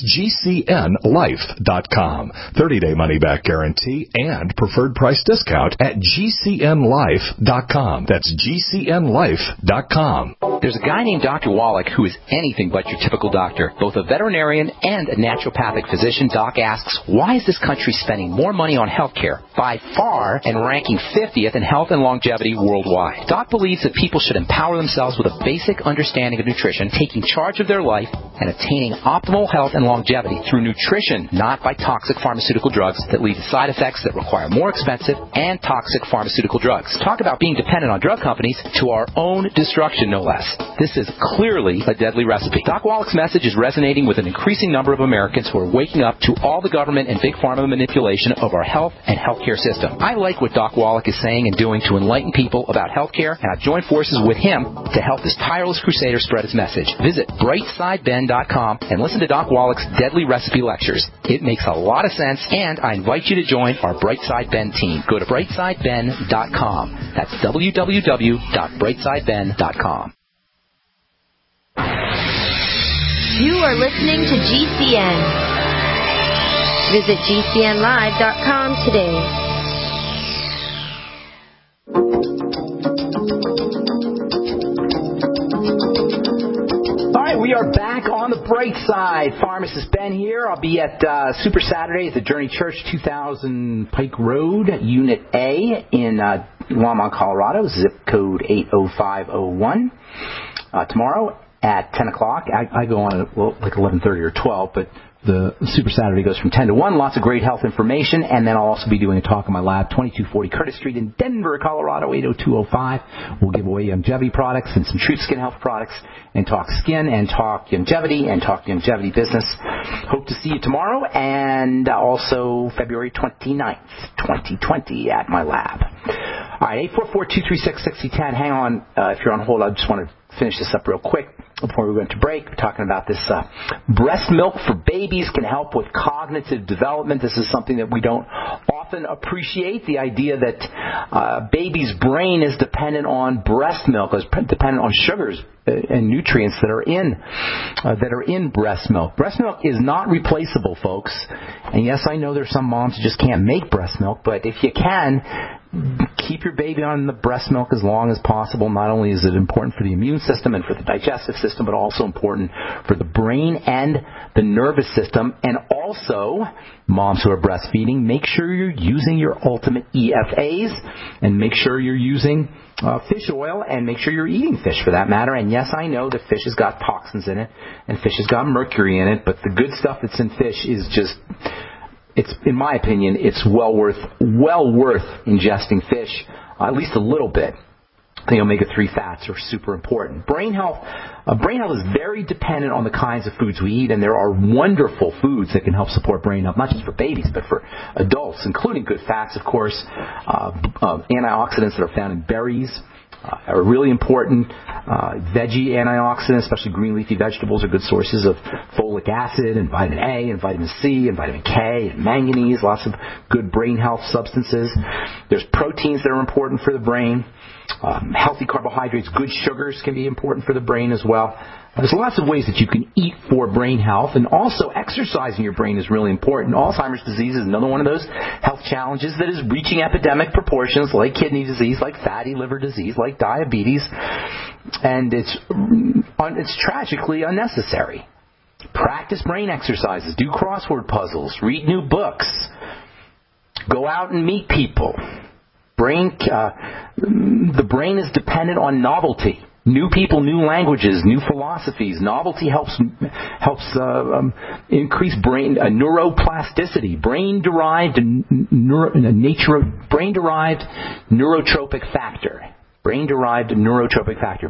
GCNlife.com. 30-day money-back guarantee and preferred price discount at GCNlife.com. That's GCNlife.com. There's a guy named Dr. Wallach who is anything but your typical doctor. Both a veterinarian and a naturopathic physician, Doc asks, why is this country spending more money on health care by far and ranking 50th in health and longevity worldwide? Doc believes that people should empower themselves with a basic understanding of nutrition, taking charge of their life, and attaining optimal health and longevity through nutrition, not by toxic pharmaceutical drugs that lead to side effects that require more expensive and toxic pharmaceutical drugs. Talk about being dependent on drug companies to our own destruction, no less. This is clearly a deadly recipe. Doc Wallach's message is resonating with an increasing number of Americans who are waking up to all the government and big pharma manipulation of our health and healthcare system. I like what Doc Wallach is saying and doing to enlighten people about healthcare, and I've joined forces with him to help this tireless crusader spread his message. Visit brightsideben.com and listen to Doc Wallach's deadly recipe lectures. It makes a lot of sense, and I invite you to join our Brightside Ben team. Go to brightsideben.com. That's www.brightsideben.com. You are listening to GCN. Visit GCNlive.com today. All right, we are back on the bright side. Pharmacist Ben here. I'll be at Super Saturday at the Journey Church, 2000 Pike Road, Unit A in Longmont, Colorado, zip code 80501. Tomorrow at 10 o'clock. I go on at, like 11:30 or 12, but the Super Saturday goes from 10 to 1. Lots of great health information. And then I'll also be doing a talk in my lab, 2240 Curtis Street in Denver, Colorado, 80205. We'll give away longevity products and some Truth Skin Health products and talk skin and talk longevity and talk longevity business. Hope to see you tomorrow and also February 29th, 2020 at my lab. All right, 844-236-6010. Hang on. If you're on hold, I just want to finish this up real quick before we go into break. We're talking about this breast milk for babies can help with cognitive development. This is something that we don't often appreciate, the idea that baby's brain is dependent on breast milk, is dependent on sugars and nutrients that are in breast milk. Breast milk is not replaceable, folks. And yes, I know there's some moms who just can't make breast milk, but if you can, keep your baby on the breast milk as long as possible. Not only is it important for the immune system and for the digestive system, but also important for the brain and the nervous system. And also, moms who are breastfeeding, make sure you're using your Ultimate EFAs and make sure you're using fish oil, and make sure you're eating fish for that matter. And yes, I know that fish has got toxins in it and fish has got mercury in it, but the good stuff that's in fish is just... It's, in my opinion, it's well worth ingesting fish, at least a little bit. The omega-3 fats are super important. Brain health is very dependent on the kinds of foods we eat, and there are wonderful foods that can help support brain health, not just for babies, but for adults, including good fats, of course, antioxidants that are found in berries. Are really important. Veggie antioxidants, especially green leafy vegetables, are good sources of folic acid and vitamin A and vitamin C and vitamin K and manganese, lots of good brain health substances. There's proteins that are important for the brain. Healthy carbohydrates, good sugars can be important for the brain as well. There's lots of ways that you can eat for brain health, and also exercising your brain is really important. Alzheimer's disease is another one of those health challenges that is reaching epidemic proportions, like kidney disease, like fatty liver disease, like diabetes, and it's tragically unnecessary. Practice brain exercises, do crossword puzzles, read new books. Go out and meet people. The brain is dependent on novelty. New people, new languages, new philosophies. Novelty helps increase brain neuroplasticity, brain-derived neurotropic factor. Brain-derived neurotropic factor,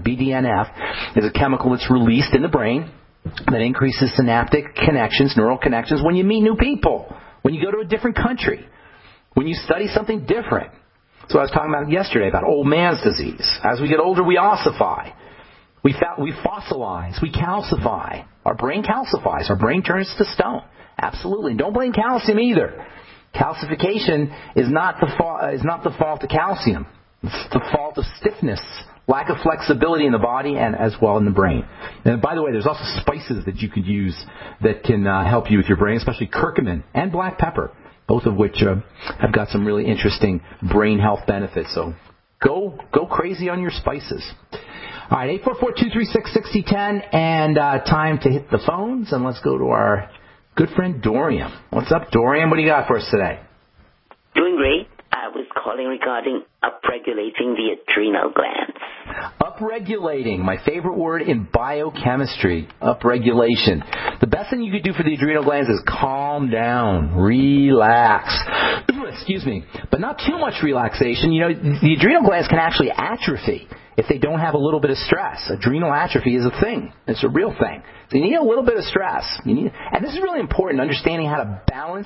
BDNF, is a chemical that's released in the brain that increases synaptic connections, neural connections, when you meet new people, when you go to a different country, when you study something different. So I was talking about yesterday about old man's disease. As we get older, we ossify. We fossilize. We calcify. Our brain calcifies. Our brain turns to stone. Absolutely. Don't blame calcium either. Calcification is not the fault of calcium. It's the fault of stiffness, lack of flexibility in the body and as well in the brain. And by the way, there's also spices that you could use that can help you with your brain, especially curcumin and black pepper, both of which have got some really interesting brain health benefits. So go crazy on your spices. All right, 844-236-6010, and time to hit the phones, and let's go to our good friend Dorian. What's up, Dorian? What do you got for us today? Doing great. I was calling regarding upregulating the adrenal glands. Upregulating, my favorite word in biochemistry, upregulation. The best thing you could do for the adrenal glands is calm down, relax. Excuse me, but not too much relaxation. You know, the adrenal glands can actually atrophy if they don't have a little bit of stress. Adrenal atrophy is a thing. It's a real thing. So you need a little bit of stress. And this is really important, understanding how to balance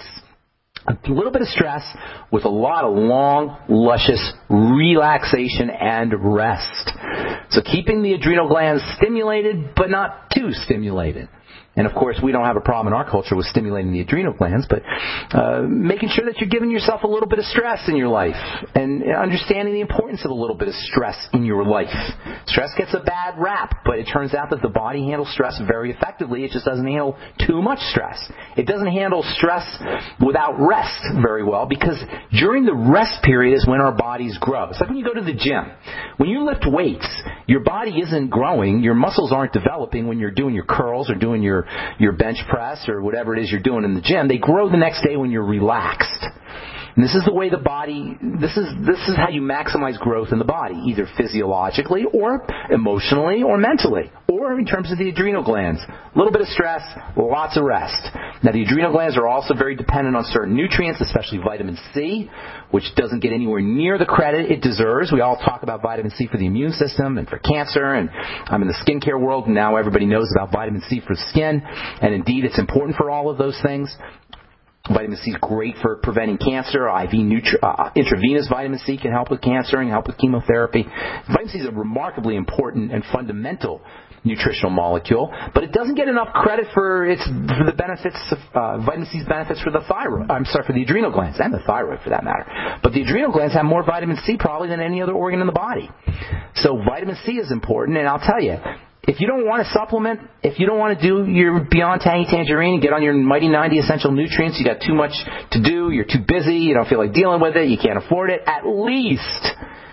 a little bit of stress with a lot of long, luscious relaxation and rest. So keeping the adrenal glands stimulated, but not too stimulated. And, of course, we don't have a problem in our culture with stimulating the adrenal glands, but making sure that you're giving yourself a little bit of stress in your life and understanding the importance of a little bit of stress in your life. Stress gets a bad rap, but it turns out that the body handles stress very effectively. It just doesn't handle too much stress. It doesn't handle stress without rest very well, because during the rest period is when our bodies grow. It's like when you go to the gym. When you lift weights, your body isn't growing, your muscles aren't developing when you're doing your curls or doing your bench press or whatever it is you're doing in the gym. They grow the next day when you're relaxed. And this is the way the body, this is how you maximize growth in the body, either physiologically or emotionally or mentally, or in terms of the adrenal glands. A little bit of stress, lots of rest. Now, the adrenal glands are also very dependent on certain nutrients, especially vitamin C, which doesn't get anywhere near the credit it deserves. We all talk about vitamin C for the immune system and for cancer, and I'm in the skincare world, and now everybody knows about vitamin C for skin, and indeed it's important for all of those things. Vitamin C is great for preventing cancer. Intravenous vitamin C can help with cancer and help with chemotherapy. Vitamin C is a remarkably important and fundamental nutritional molecule, but it doesn't get enough credit for the benefits of vitamin C's benefits for the thyroid. I'm sorry, for the adrenal glands and the thyroid for that matter. But the adrenal glands have more vitamin C probably than any other organ in the body. So vitamin C is important, and I'll tell you, if you don't want to supplement, if you don't want to do your Beyond Tangy Tangerine and get on your Mighty 90 Essential Nutrients, you got too much to do, you're too busy, you don't feel like dealing with it, you can't afford it, at least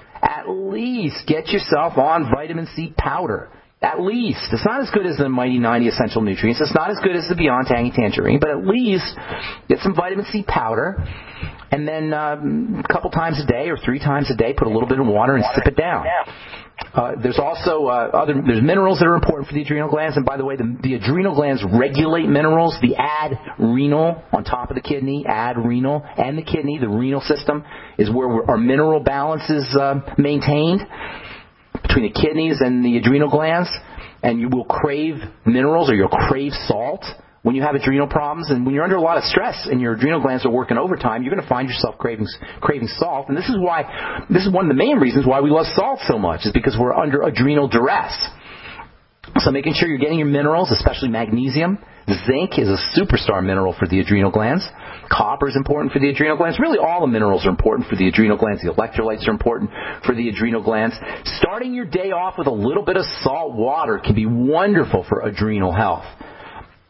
get yourself on vitamin C powder. At least. It's not as good as the Mighty 90 Essential Nutrients. It's not as good as the Beyond Tangy Tangerine, but at least get some vitamin C powder, and then a couple times a day or 3 times a day, put a little bit in water and sip it down. There's also there's minerals that are important for the adrenal glands, and by the way, the adrenal glands regulate minerals. The adrenal on top of the kidney, adrenal, and the kidney, the renal system, is where our mineral balance is maintained between the kidneys and the adrenal glands, and you will crave minerals or you'll crave salt when you have adrenal problems. And when you're under a lot of stress and your adrenal glands are working overtime, you're going to find yourself craving salt. And this is one of the main reasons why we love salt so much, is because we're under adrenal duress. So making sure you're getting your minerals, especially magnesium. Zinc is a superstar mineral for the adrenal glands. Copper is important for the adrenal glands. Really, all the minerals are important for the adrenal glands. The electrolytes are important for the adrenal glands. Starting your day off with a little bit of salt water can be wonderful for adrenal health.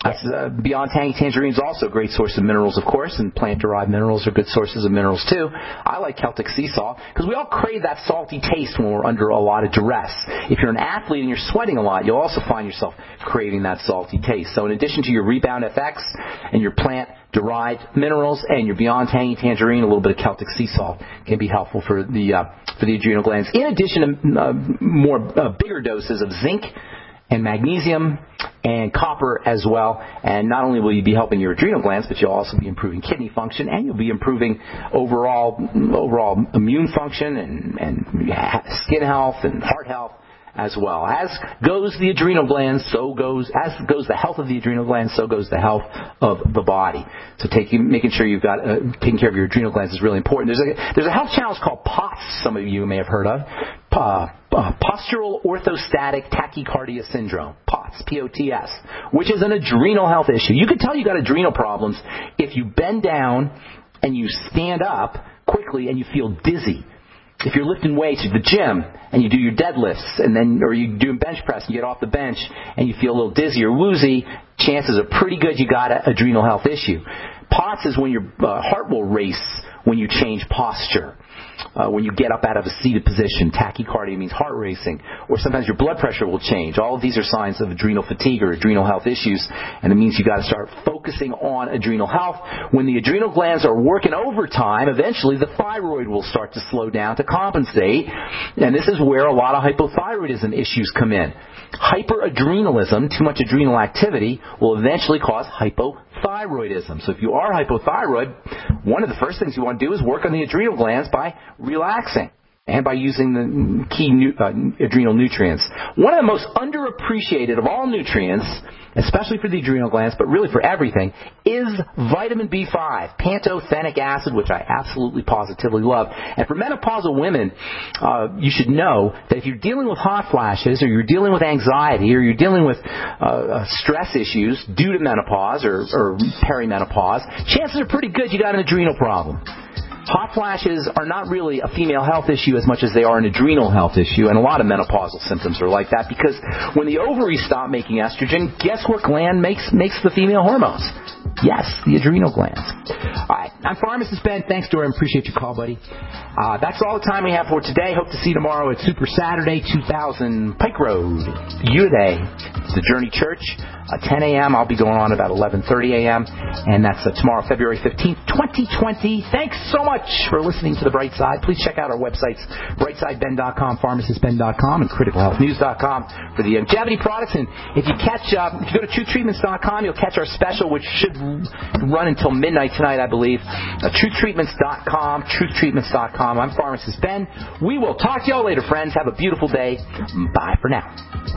Beyond Tangy Tangerine is also a great source of minerals, of course, and plant-derived minerals are good sources of minerals, too. I like Celtic sea salt because we all crave that salty taste when we're under a lot of duress. If you're an athlete and you're sweating a lot, you'll also find yourself craving that salty taste. So in addition to your Rebound FX and your plant-derived minerals and your Beyond Tangy Tangerine, a little bit of Celtic sea salt can be helpful for the adrenal glands. In addition to bigger doses of zinc and magnesium and copper as well. And not only will you be helping your adrenal glands, but you'll also be improving kidney function, and you'll be improving overall immune function and skin health and heart health as well. As goes the adrenal glands, as goes the health of the adrenal glands, so goes the health of the body. So making sure you've got taking care of your adrenal glands is really important. There's a health challenge called POTS, some of you may have heard of. Postural orthostatic tachycardia syndrome, POTS, P-O-T-S, which is an adrenal health issue. You can tell you got adrenal problems if you bend down and you stand up quickly and you feel dizzy. If you're lifting weights at the gym and you do your deadlifts or you're doing bench press and you get off the bench and you feel a little dizzy or woozy, chances are pretty good you got an adrenal health issue. POTS is when your heart will race when you change posture. When you get up out of a seated position, tachycardia means heart racing, or sometimes your blood pressure will change. All of these are signs of adrenal fatigue or adrenal health issues, and it means you've got to start focusing on adrenal health. When the adrenal glands are working overtime, eventually the thyroid will start to slow down to compensate, and this is where a lot of hypothyroidism issues come in. Hyperadrenalism, too much adrenal activity, will eventually cause hypothyroidism. So if you are hypothyroid, one of the first things you want to do is work on the adrenal glands by relaxing and by using the key adrenal nutrients. One of the most underappreciated of all nutrients, especially for the adrenal glands, but really for everything, is vitamin B5, pantothenic acid, which I absolutely positively love. And for menopausal women, you should know that if you're dealing with hot flashes or you're dealing with anxiety or you're dealing with stress issues due to menopause or perimenopause, chances are pretty good you got an adrenal problem. Hot flashes are not really a female health issue as much as they are an adrenal health issue, and a lot of menopausal symptoms are like that because when the ovaries stop making estrogen, guess what gland makes the female hormones? Yes, the adrenal glands. All right, I'm Pharmacist Ben. Thanks, Dorian. Appreciate your call, buddy. That's all the time we have for today. Hope to see you tomorrow at Super Saturday, 2000 Pike Road, Uday. It's the Journey Church. 10 a.m. I'll be going on about 11:30 a.m. And that's tomorrow, February 15th, 2020. Thanks so much for listening to The Bright Side. Please check out our websites, brightsideben.com, pharmacistben.com, and criticalhealthnews.com for the longevity products. And if you go to truthtreatments.com, you'll catch our special, which should run until midnight tonight, I believe. Truthtreatments.com, truthtreatments.com. I'm Pharmacist Ben. We will talk to y'all later, friends. Have a beautiful day. Bye for now.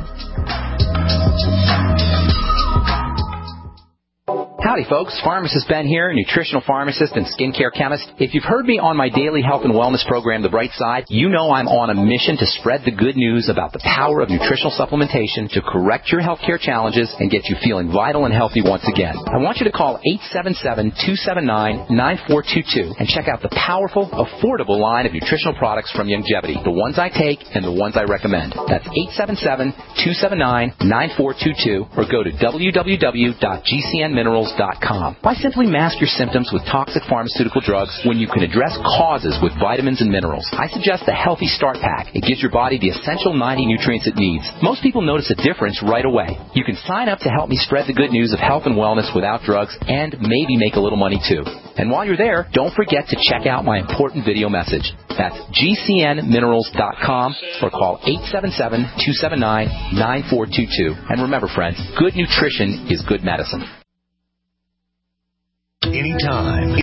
Howdy, folks. Pharmacist Ben here, nutritional pharmacist and skincare chemist. If you've heard me on my daily health and wellness program, The Bright Side, you know I'm on a mission to spread the good news about the power of nutritional supplementation to correct your healthcare challenges and get you feeling vital and healthy once again. I want you to call 877-279-9422 and check out the powerful, affordable line of nutritional products from Longevity, the ones I take and the ones I recommend. That's 877-279-9422 or go to www.gcnminerals.com. Why simply mask your symptoms with toxic pharmaceutical drugs when you can address causes with vitamins and minerals? I suggest the Healthy Start Pack. It gives your body the essential 90 nutrients it needs. Most people notice a difference right away. You can sign up to help me spread the good news of health and wellness without drugs and maybe make a little money too. And while you're there, don't forget to check out my important video message. That's gcnminerals.com or call 877-279-9422. And remember, friends, good nutrition is good medicine. Anytime.